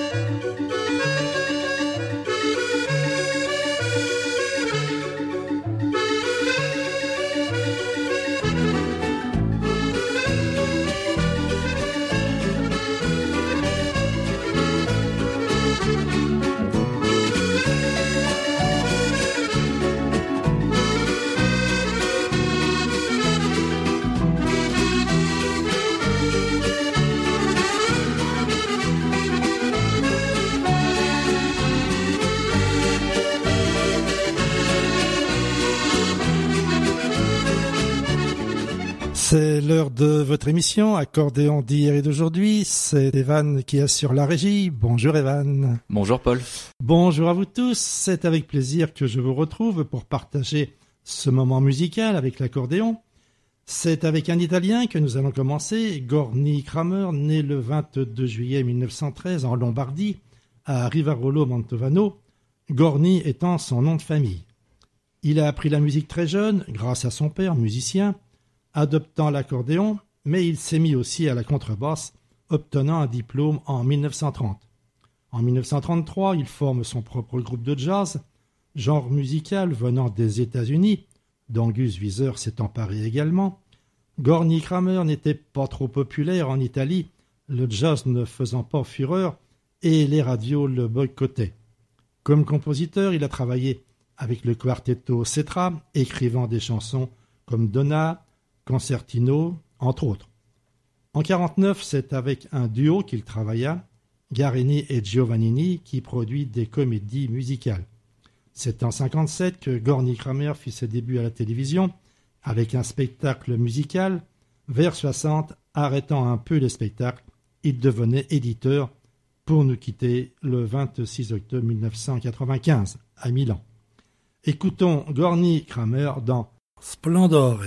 C'est l'heure de votre émission, Accordéon d'hier et d'aujourd'hui. C'est Evan qui assure la régie. Bonjour Evan. Bonjour Paul. Bonjour à vous tous. C'est avec plaisir que je vous retrouve pour partager ce moment musical avec l'accordéon. C'est avec un Italien que nous allons commencer, Gorny Kramer, né le 22 juillet 1913 en Lombardie, à Rivarolo Mantovano, Gorny étant son nom de famille. Il a appris la musique très jeune, grâce à son père, musicien, adoptant l'accordéon, mais il s'est mis aussi à la contrebasse, obtenant un diplôme en 1930. En 1933, il forme son propre groupe de jazz, genre musical venant des États-Unis, dont Gus Wieser s'est emparé également. Gorny Kramer n'était pas trop populaire en Italie, le jazz ne faisant pas fureur, et les radios le boycottaient. Comme compositeur, il a travaillé avec le quartetto Cetra, écrivant des chansons comme Donna, Concertino, entre autres. En 1949, c'est avec un duo qu'il travailla, Guarini et Giovannini, qui produit des comédies musicales. C'est en 1957 que Gorny Kramer fit ses débuts à la télévision, avec un spectacle musical. Vers 60, arrêtant un peu les spectacles, il devenait éditeur pour nous quitter le 26 octobre 1995 à Milan. Écoutons Gorny Kramer dans Splendore.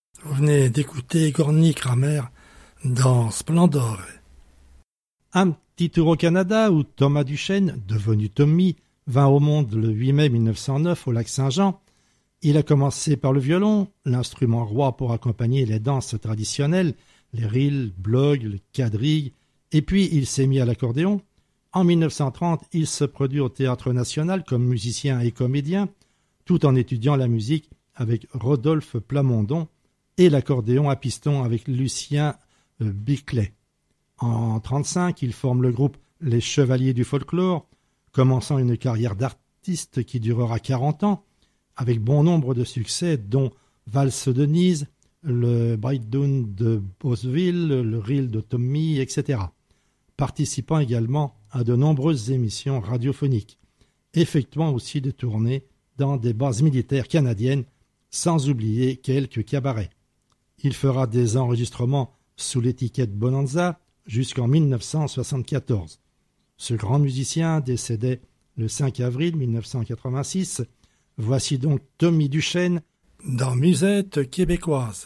D'écouter Gorny Kramer dans Splendore. Un Petit tour au Canada où Thomas Duchesne, devenu Tommy, vint au monde le 8 mai 1909 au lac Saint-Jean. Il a commencé par le violon, l'instrument roi pour accompagner les danses traditionnelles, les rills, blogs, le quadrille, et puis il s'est mis à l'accordéon. En 1930, il se produit au Théâtre National comme musicien et comédien, tout en étudiant la musique avec Rodolphe Plamondon et l'accordéon à piston avec Lucien Biclet. En 1935, il forme le groupe Les Chevaliers du Folklore, commençant une carrière d'artiste qui durera 40 ans, avec bon nombre de succès, dont Valse de Denise, le Breakdown de Bosville, le Reel de Tommy, etc. Participant également à de nombreuses émissions radiophoniques, effectuant aussi des tournées dans des bases militaires canadiennes, sans oublier quelques cabarets. Il fera des enregistrements sous l'étiquette Bonanza jusqu'en 1974. Ce grand musicien décédait le 5 avril 1986. Voici donc Tommy Duchesne dans Musette québécoise.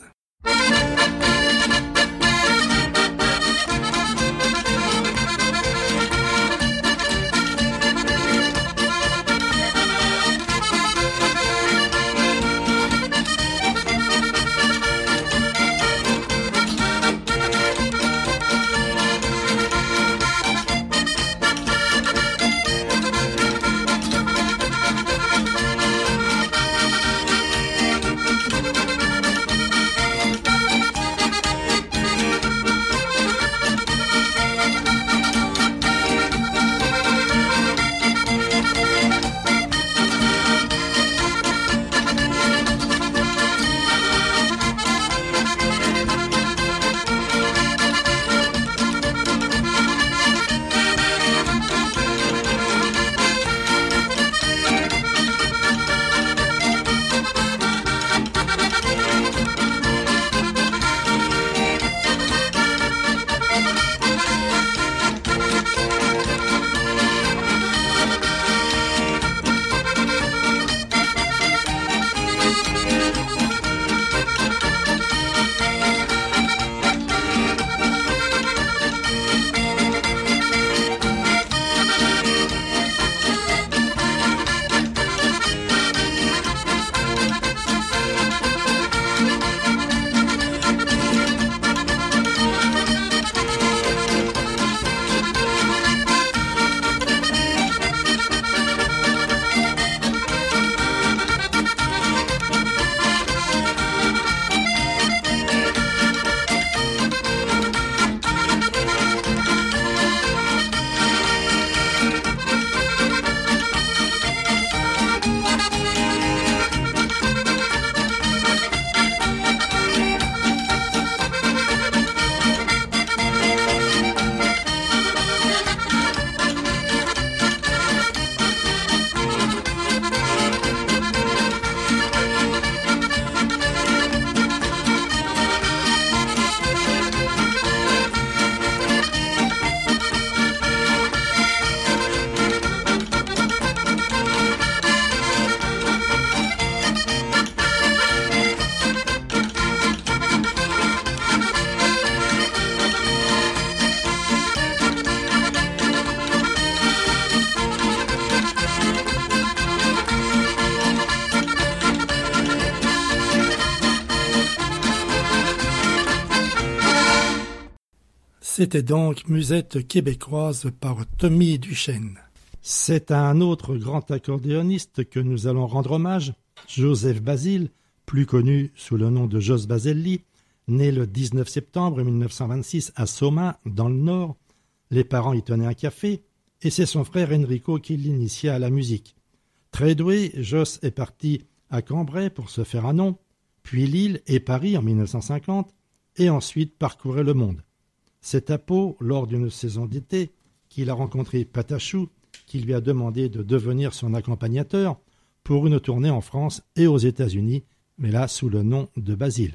C'était donc Musette québécoise par Tommy Duchesne. C'est à un autre grand accordéoniste que nous allons rendre hommage, Joseph Basile, plus connu sous le nom de Jos Baselli, né le 19 septembre 1926 à Soma, dans le Nord. Les parents y tenaient un café, et c'est son frère Enrico qui l'initia à la musique. Très doué, Jos est parti à Cambrai pour se faire un nom, puis Lille et Paris en 1950, et ensuite parcourait le monde. C'est à Pau, lors d'une saison d'été, qu'il a rencontré Patachou, qui lui a demandé de devenir son accompagnateur pour une tournée en France et aux États-Unis, mais là sous le nom de Basile.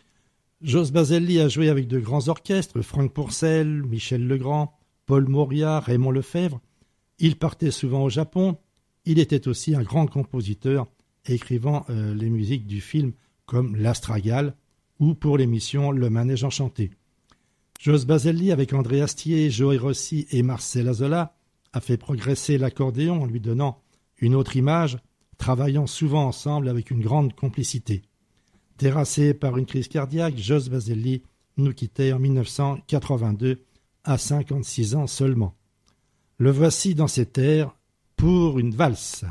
Jos Baselli a joué avec de grands orchestres, Franck Pourcel, Michel Legrand, Paul Moria, Raymond Lefebvre. Il partait souvent au Japon. Il était aussi un grand compositeur, écrivant les musiques du film comme L'Astragale ou pour l'émission Le Manège Enchanté. Jos Baselli, avec André Astier, Joe Rossi et Marcel Azola, a fait progresser l'accordéon en lui donnant une autre image, travaillant souvent ensemble avec une grande complicité. Terrassé par une crise cardiaque, Jos Baselli nous quittait en 1982 à 56 ans seulement. Le voici dans ses terres pour une valse.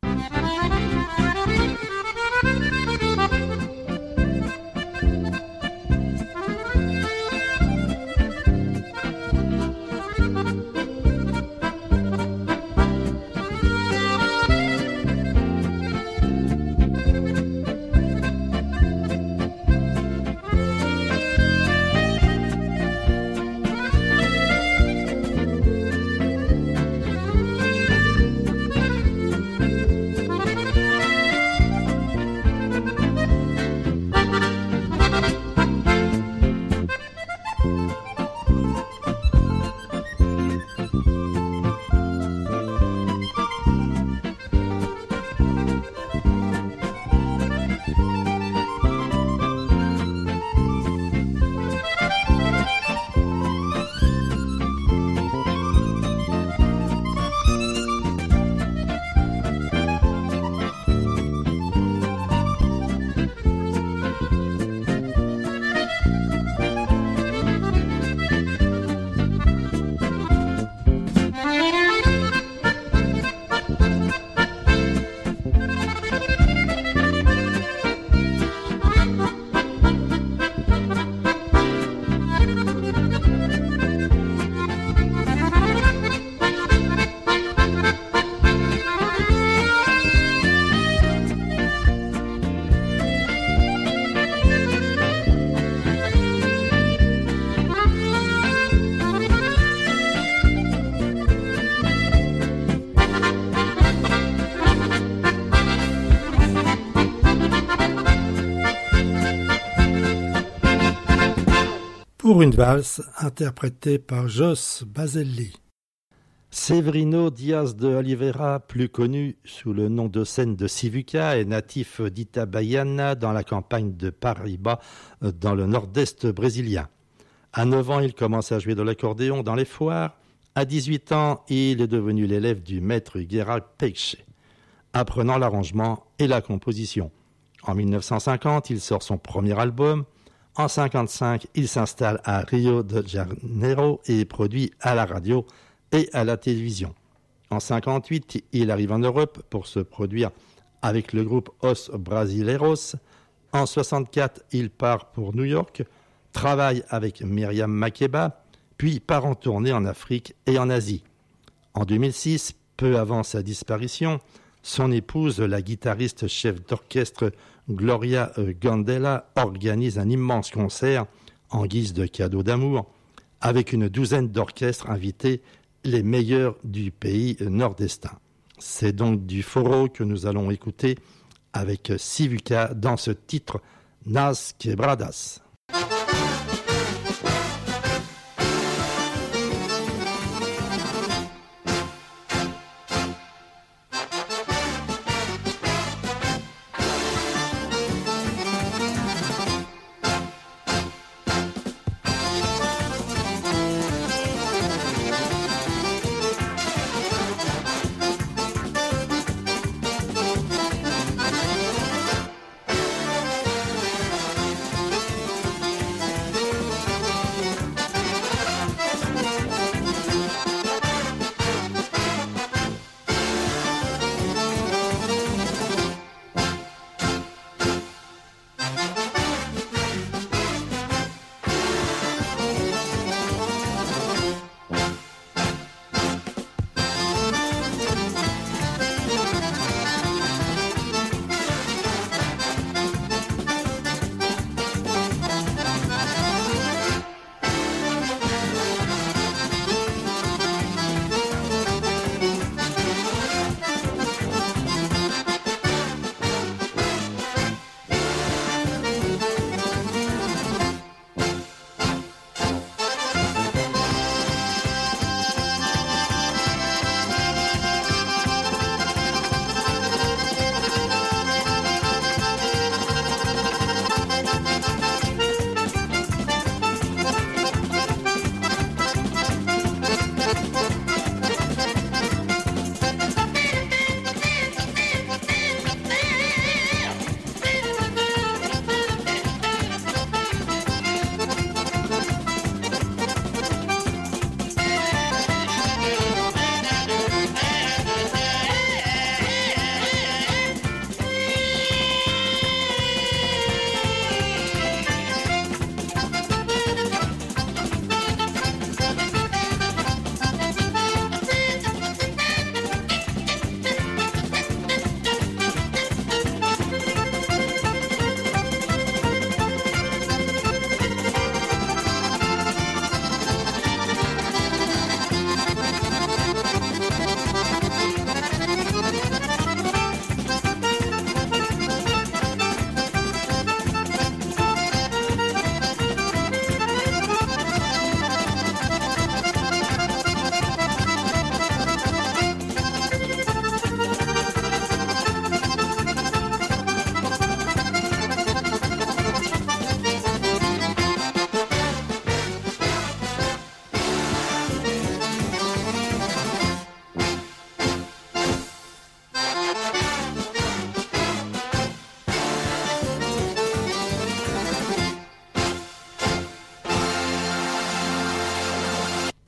Pour une valse interprétée par Jos Baselli. Severino Diaz de Oliveira, plus connu sous le nom de scène de Sivuca, est natif d'Itabaiana dans la campagne de Paraíba, dans le nord-est brésilien. À 9 ans, il commence à jouer de l'accordéon dans les foires. À 18 ans, il est devenu l'élève du maître Gerald Peixe, apprenant l'arrangement et la composition. En 1950, il sort son premier album. En 1955, il s'installe à Rio de Janeiro et produit à la radio et à la télévision. En 1958, il arrive en Europe pour se produire avec le groupe Os Brasileiros. En 1964, il part pour New York, travaille avec Myriam Makeba, puis part en tournée en Afrique et en Asie. En 2006, peu avant sa disparition, son épouse, la guitariste chef d'orchestre Gloria Gandela, organise un immense concert en guise de cadeau d'amour avec une douzaine d'orchestres invités, les meilleurs du pays nord-estin. C'est donc du Foro que nous allons écouter avec Sivuca dans ce titre Nas Quebradas.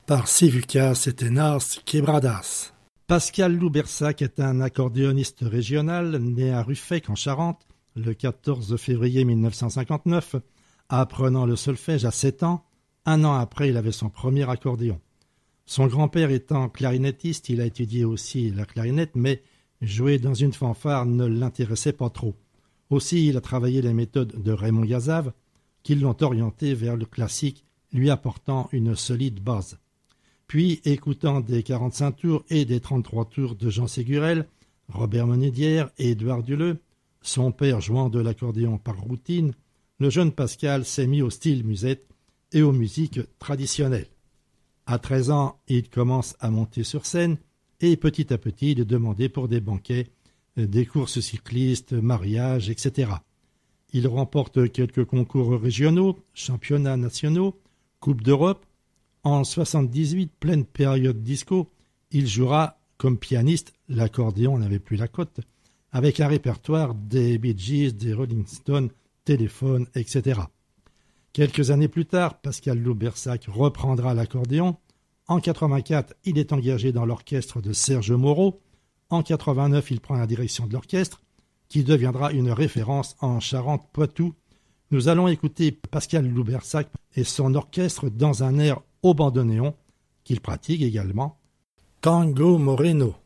par Civucas et Tenars Quebradas. Pascal Loubersac est un accordéoniste régional né à Ruffec en Charente le 14 février 1959. Apprenant le solfège à 7 ans, un an après il avait son premier accordéon. Son grand-père étant clarinettiste, il a étudié aussi la clarinette, mais jouer dans une fanfare ne l'intéressait pas trop. Aussi, il a travaillé les méthodes de Raymond Yazave, qui l'ont orienté vers le classique, lui apportant une solide base. Puis, écoutant des 45 tours et des 33 tours de Jean Ségurel, Robert Monédière et Édouard Duleux, son père jouant de l'accordéon par routine, le jeune Pascal s'est mis au style musette et aux musiques traditionnelles. À 13 ans, il commence à monter sur scène et petit à petit de demander pour des banquets, des courses cyclistes, mariages, etc. Il remporte quelques concours régionaux, championnats nationaux, Coupe d'Europe. En 78, pleine période disco, il jouera comme pianiste, l'accordéon n'avait plus la cote, avec un répertoire des Bee Gees, des Rolling Stones, Téléphone, etc. Quelques années plus tard, Pascal Loubersac reprendra l'accordéon. En 84, il est engagé dans l'orchestre de Serge Moreau. En 89, il prend la direction de l'orchestre, qui deviendra une référence en Charente-Poitou. Nous allons écouter Pascal Loubersac et son orchestre dans un air au bandoneon, qu'il pratique également, Tango Moreno.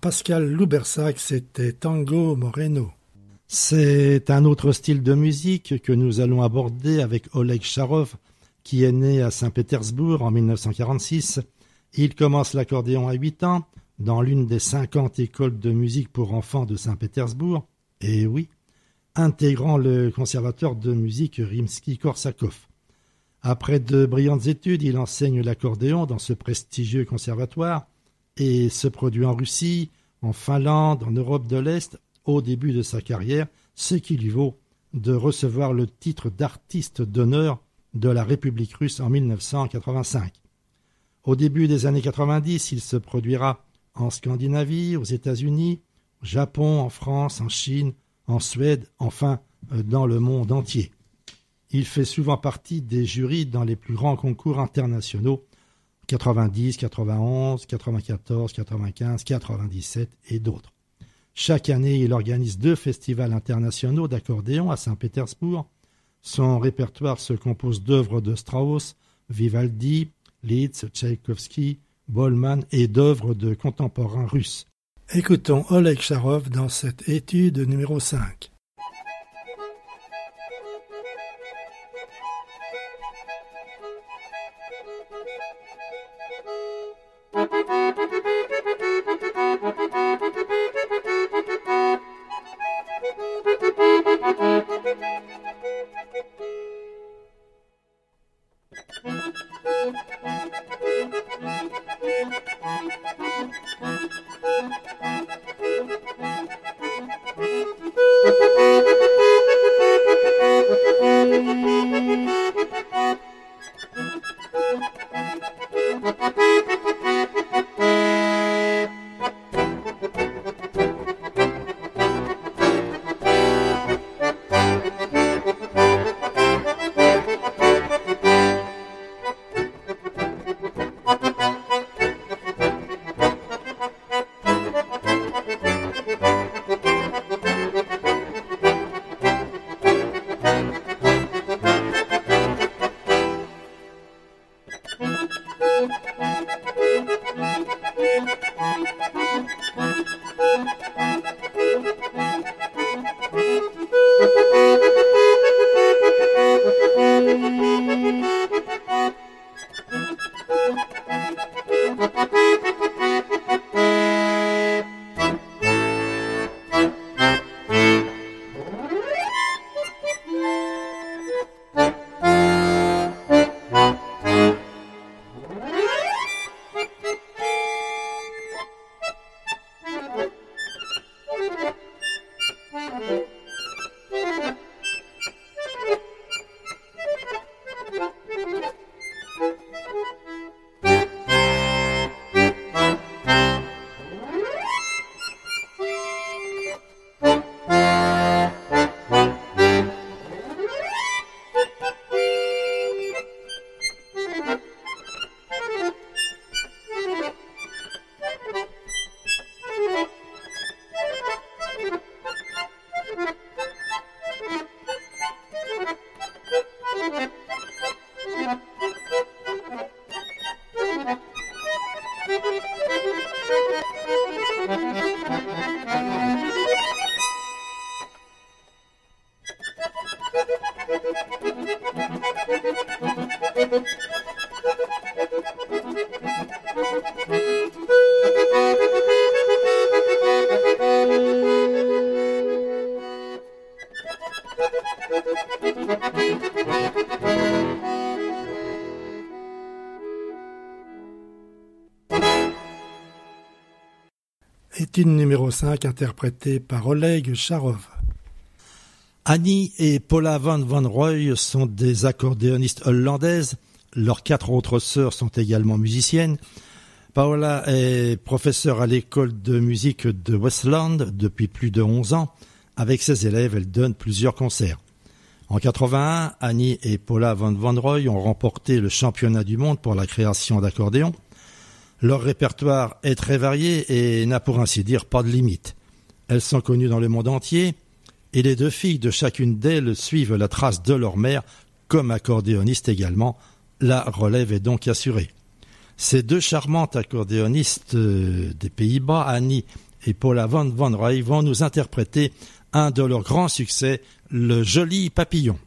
Pascal Loubersac, c'était Tango Moreno. C'est un autre style de musique que nous allons aborder avec Oleg Charov, qui est né à Saint-Pétersbourg en 1946. Il commence l'accordéon à 8 ans, dans l'une des 50 écoles de musique pour enfants de Saint-Pétersbourg, et oui, intégrant le conservatoire de musique Rimsky-Korsakov. Après de brillantes études, il enseigne l'accordéon dans ce prestigieux conservatoire et se produit en Russie, en Finlande, en Europe de l'Est, au début de sa carrière, ce qui lui vaut de recevoir le titre d'artiste d'honneur de la République russe en 1985. Au début des années 90, il se produira en Scandinavie, aux États-Unis, au Japon, en France, en Chine, en Suède, enfin dans le monde entier. Il fait souvent partie des jurys dans les plus grands concours internationaux 90, 91, 94, 95, 97 et d'autres. Chaque année, il organise 2 festivals internationaux d'accordéon à Saint-Pétersbourg. Son répertoire se compose d'œuvres de Strauss, Vivaldi, Liszt, Tchaïkovski, Bollmann et d'œuvres de contemporains russes. Écoutons Oleg Charov dans cette étude numéro 5. Étude numéro 5 interprétée par Oleg Charov. Annie et Paula van Wanrooy sont des accordéonistes hollandaises. Leurs 4 autres sœurs sont également musiciennes. Paula est professeure à l'école de musique de Westland depuis plus de 11 ans. Avec ses élèves, elle donne plusieurs concerts. En 81, Annie et Paula van Wanrooy ont remporté le championnat du monde pour la création d'accordéons. Leur répertoire est très varié et n'a pour ainsi dire pas de limite. Elles sont connues dans le monde entier et les 2 filles de chacune d'elles suivent la trace de leur mère comme accordéonistes également. La relève est donc assurée. Ces 2 charmantes accordéonistes des Pays-Bas, Annie et Paula Von Roy vont nous interpréter un de leurs grands succès, Le Joli Papillon.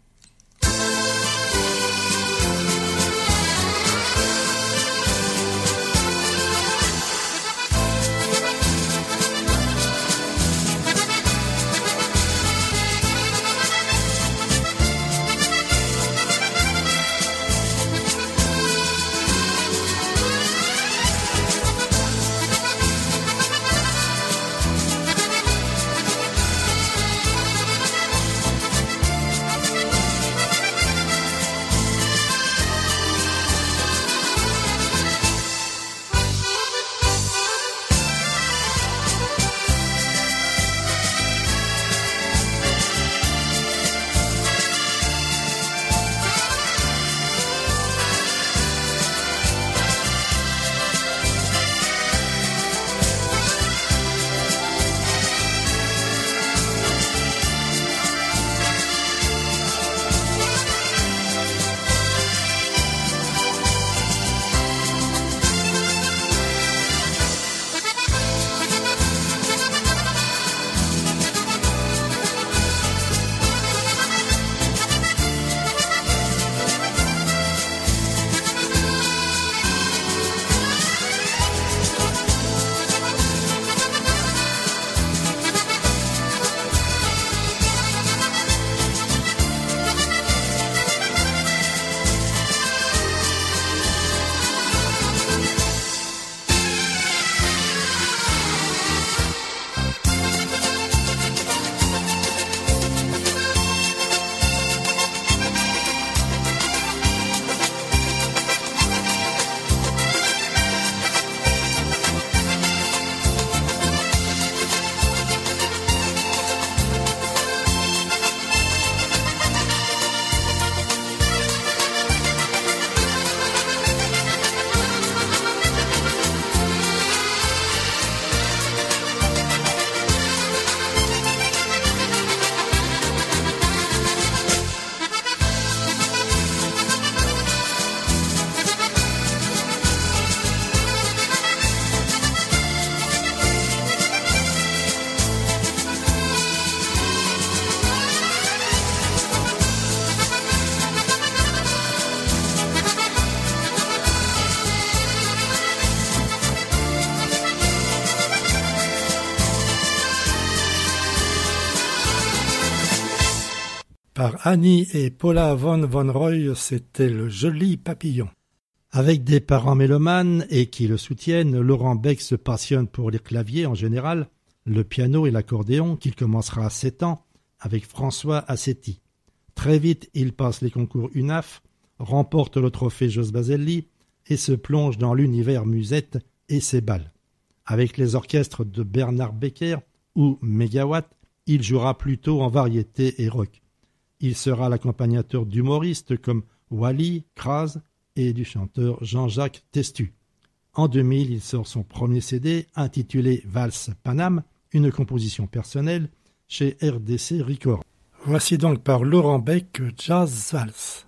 Par Annie et Paula Von Roy, c'était Le Joli Papillon. Avec des parents mélomanes et qui le soutiennent, Laurent Beck se passionne pour les claviers en général, le piano et l'accordéon qu'il commencera à 7 ans avec François Assetti. Très vite, il passe les concours UNAF, remporte le trophée Jos Baselli et se plonge dans l'univers musette et ses bals. Avec les orchestres de Bernard Becker ou Megawatt, il jouera plutôt en variété et rock. Il sera l'accompagnateur d'humoristes comme Wally, Kraz et du chanteur Jean-Jacques Testu. En 2000, il sort son premier CD intitulé Valse Paname, une composition personnelle chez RDC Records. Voici donc par Laurent Beck Jazz Valse.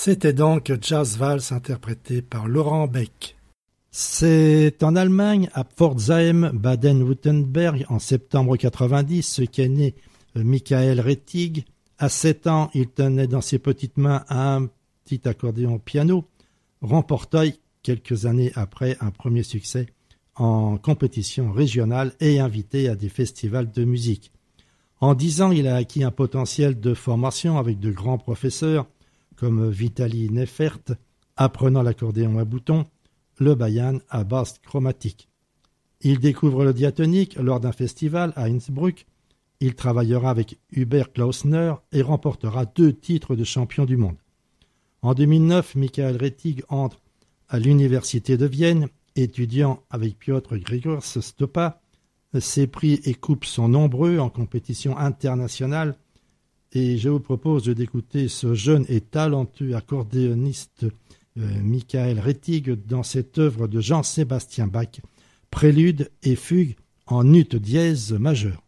C'était donc Jazz Vals interprété par Laurent Beck. C'est en Allemagne, à Pforzheim, Baden-Württemberg, en septembre 90, qu'est né Michael Rettig. À 7 ans, il tenait dans ses petites mains un petit accordéon piano, remportant quelques années après un premier succès en compétition régionale et invité à des festivals de musique. En 10 ans, il a acquis un potentiel de formation avec de grands professeurs comme Vitaly Neifert, apprenant l'accordéon à boutons, le bayan à basse chromatique. Il découvre le diatonique lors d'un festival à Innsbruck. Il travaillera avec Hubert Klausner et remportera 2 titres de champion du monde. En 2009, Michael Rettig entre à l'université de Vienne, étudiant avec Piotr Grigors Stopa. Ses prix et coupes sont nombreux en compétition internationale et je vous propose d'écouter ce jeune et talentueux accordéoniste Michael Rettig dans cette œuvre de Jean-Sébastien Bach, prélude et fugue en ut dièse majeur.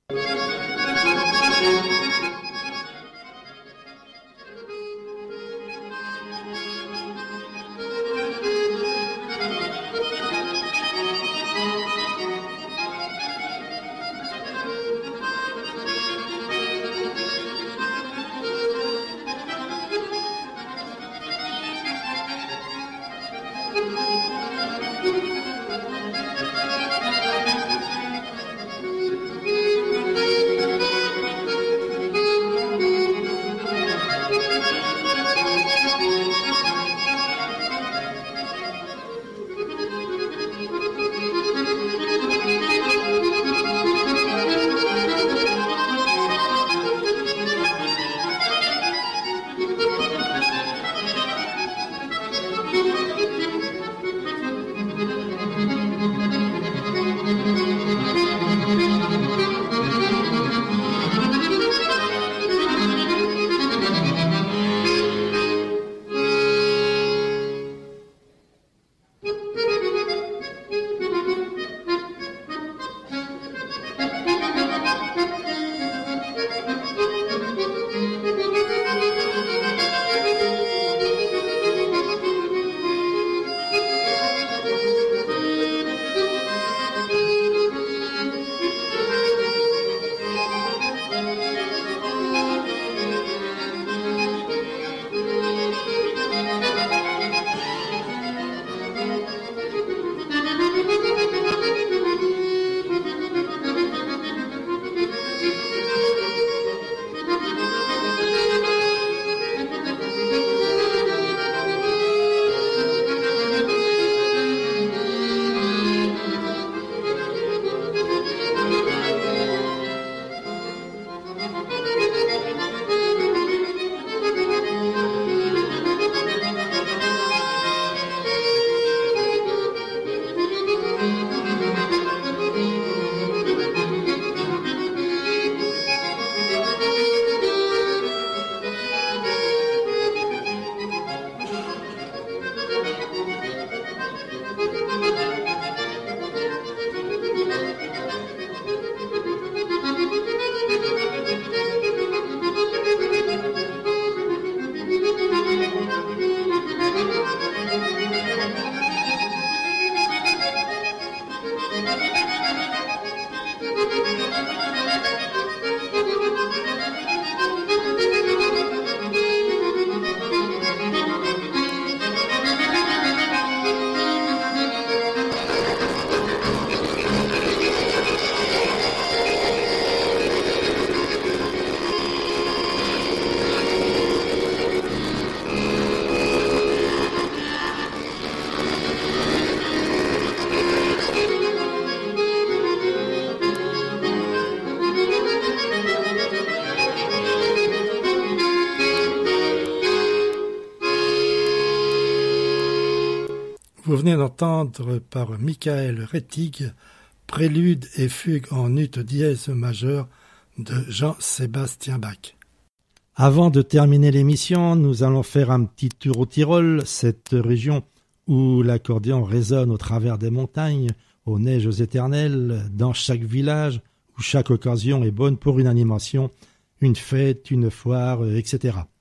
Vous venez d'entendre par Michael Rettig, prélude et fugue en ut dièse majeur de Jean-Sébastien Bach. Avant de terminer l'émission, nous allons faire un petit tour au Tyrol, cette région où l'accordéon résonne au travers des montagnes, aux neiges éternelles, dans chaque village, où chaque occasion est bonne pour une animation, une fête, une foire, etc.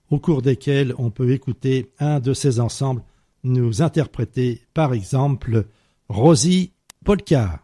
au cours desquels on peut écouter un de ces ensembles nous interpréter par exemple Rosie Polka.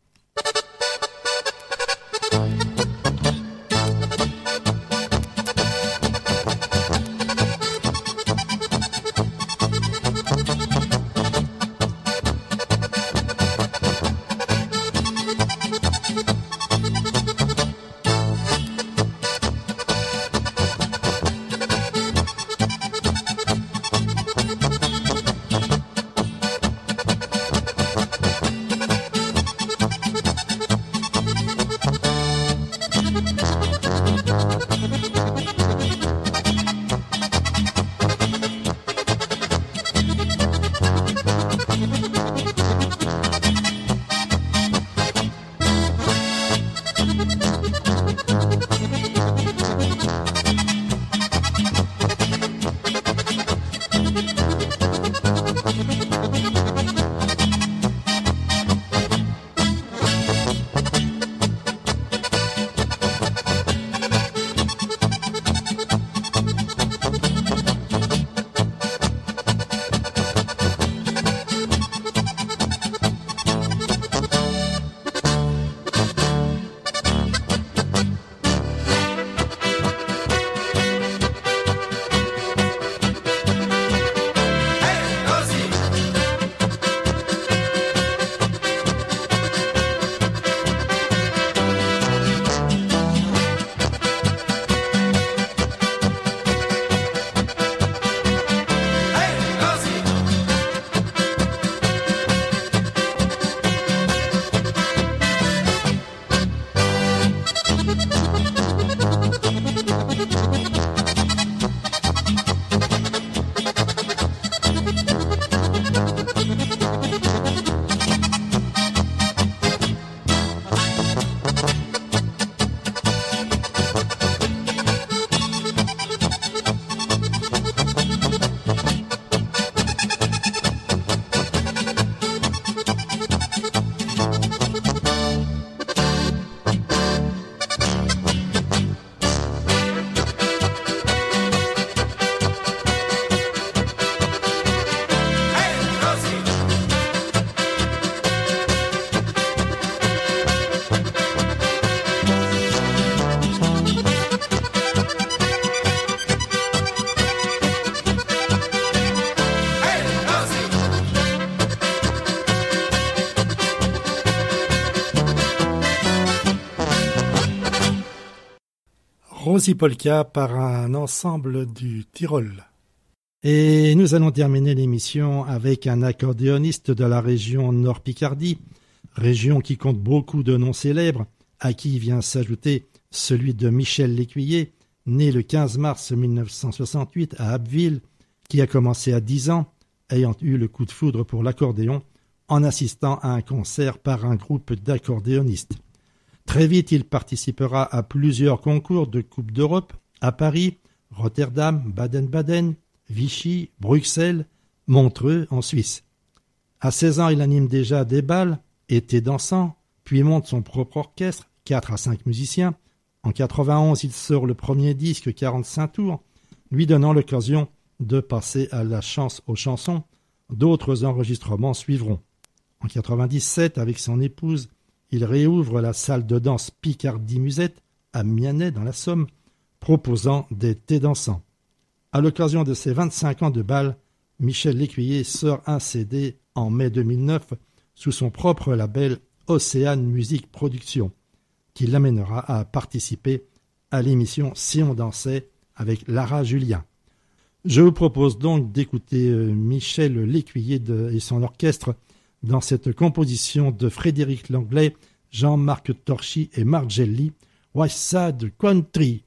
Rosie Polka par un ensemble du Tyrol. Et nous allons terminer l'émission avec un accordéoniste de la région Nord-Picardie, région qui compte beaucoup de noms célèbres, à qui vient s'ajouter celui de Michel Lécuyer, né le 15 mars 1968 à Abbeville, qui a commencé à 10 ans, ayant eu le coup de foudre pour l'accordéon, en assistant à un concert par un groupe d'accordéonistes. Très vite, il participera à plusieurs concours de Coupe d'Europe à Paris, Rotterdam, Baden-Baden, Vichy, Bruxelles, Montreux en Suisse. À 16 ans, il anime déjà des bals, été dansant, puis monte son propre orchestre, 4 à 5 musiciens. En 91, il sort le premier disque 45 tours, lui donnant l'occasion de passer à la chance aux chansons. D'autres enregistrements suivront. En 97, avec son épouse, il réouvre la salle de danse Picardie Musette à Mianet dans la Somme, proposant des thés dansants. À l'occasion de ses 25 ans de bal, Michel Lécuyer sort un CD en mai 2009 sous son propre label Océane Musique Production, qui l'amènera à participer à l'émission Si on dansait avec Lara Julien. Je vous propose donc d'écouter Michel Lécuyer et son orchestre dans cette composition de Frédéric Langlais, Jean-Marc Torchy et Margelli, West Side Country.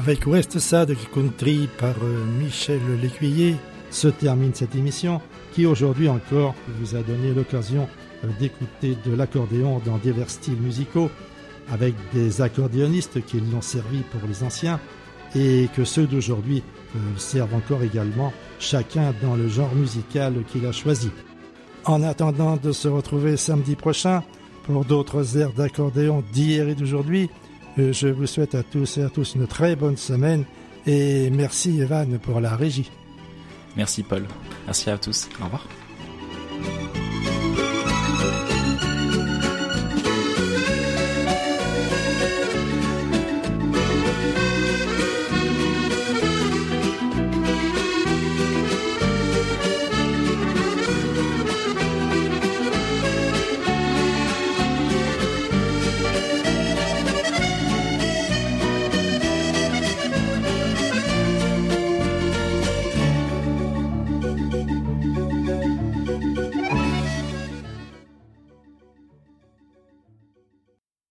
Avec West Side Country par Michel Lécuyer se termine cette émission qui aujourd'hui encore vous a donné l'occasion d'écouter de l'accordéon dans divers styles musicaux avec des accordéonistes qui l'ont servi pour les anciens et que ceux d'aujourd'hui servent encore également, chacun dans le genre musical qu'il a choisi. En attendant de se retrouver samedi prochain pour d'autres airs d'accordéon d'hier et d'aujourd'hui, je vous souhaite à tous et à tous une très bonne semaine et merci Evan pour la régie. Merci Paul, merci à tous, au revoir.